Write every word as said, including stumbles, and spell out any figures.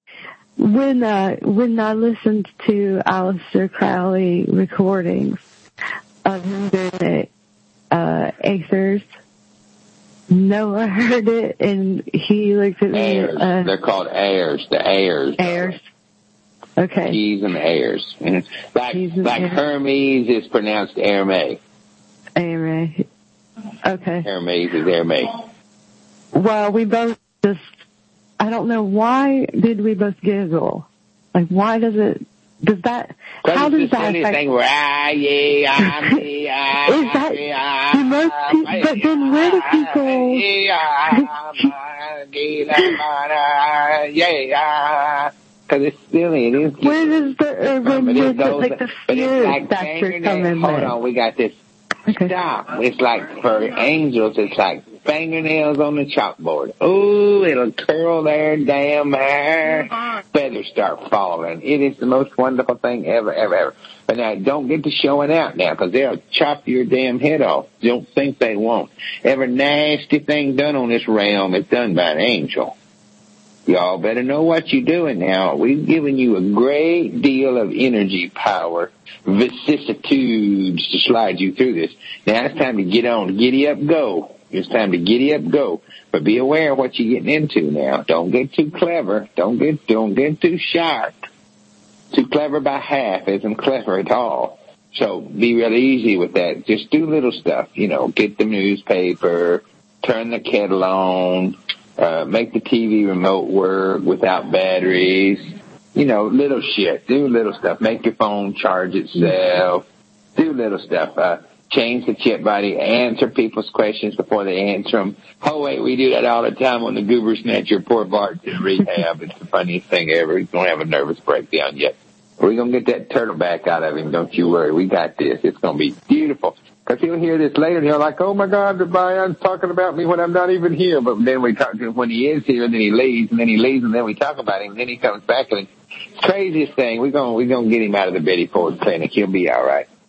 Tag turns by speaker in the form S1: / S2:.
S1: When uh, when I listened to Aleister Crowley recordings of him doing the uh, Aethers, Noah heard it and he looked at me.
S2: Airs.
S1: Uh,
S2: They're called airs. The airs.
S1: Airs. Okay.
S2: Keys and airs. Mm-hmm. Like like
S1: airs.
S2: Hermes is pronounced Hermes.
S1: Hermes. Okay.
S2: Hermes is Hermes.
S1: Well, we both just, I don't know, why did we both giggle? Like, why does it, does that, how does that affect?
S2: Thing where, ah, yeah, ah, yeah,
S1: is that,
S2: yeah,
S1: do most people, but then where do people,
S2: yeah, because it's silly. It is.
S1: Where does the, uh, when does the, like the fear
S2: like
S1: factor come in
S2: Hold
S1: there?
S2: on, we got this.
S1: Okay.
S2: Stop. It's like, for angels, it's like fingernails on the chalkboard. Ooh, it'll curl their damn hair. Feathers start falling. It is the most wonderful thing ever, ever, ever. But now, don't get to showing out now, because they'll chop your damn head off. Don't think they won't. Every nasty thing done on this realm is done by an angel. Y'all better know what you're doing now. We've given you a great deal of energy power, vicissitudes to slide you through this. Now it's time to get on, giddy up, go. It's time to giddy up, go. But be aware of what you're getting into now. Don't get too clever. Don't get, don't get too sharp. Too clever by half isn't clever at all. So be real easy with that. Just do little stuff, you know, get the newspaper, turn the kettle on, uh, make the T V remote work without batteries, you know, little shit. Do little stuff. Make your phone charge itself. Do little stuff. Uh, change the chip body, answer people's questions before they answer them. Oh, wait, we do that all the time on the Goober Snatcher. Poor Bart's in rehab. It's the funniest thing ever. He's going to have a nervous breakdown yet. We're going to get that turtle back out of him. Don't you worry. We got this. It's going to be beautiful. Because he'll hear this later and he'll like, oh, my God, the Bayon's talking about me when I'm not even here. But then we talk to him when he is here, and then he leaves, and then he leaves, and then we talk about him, and then he comes back. And it's the craziest thing. We're going we're gonna get him out of the Betty Ford clinic. He'll be all right.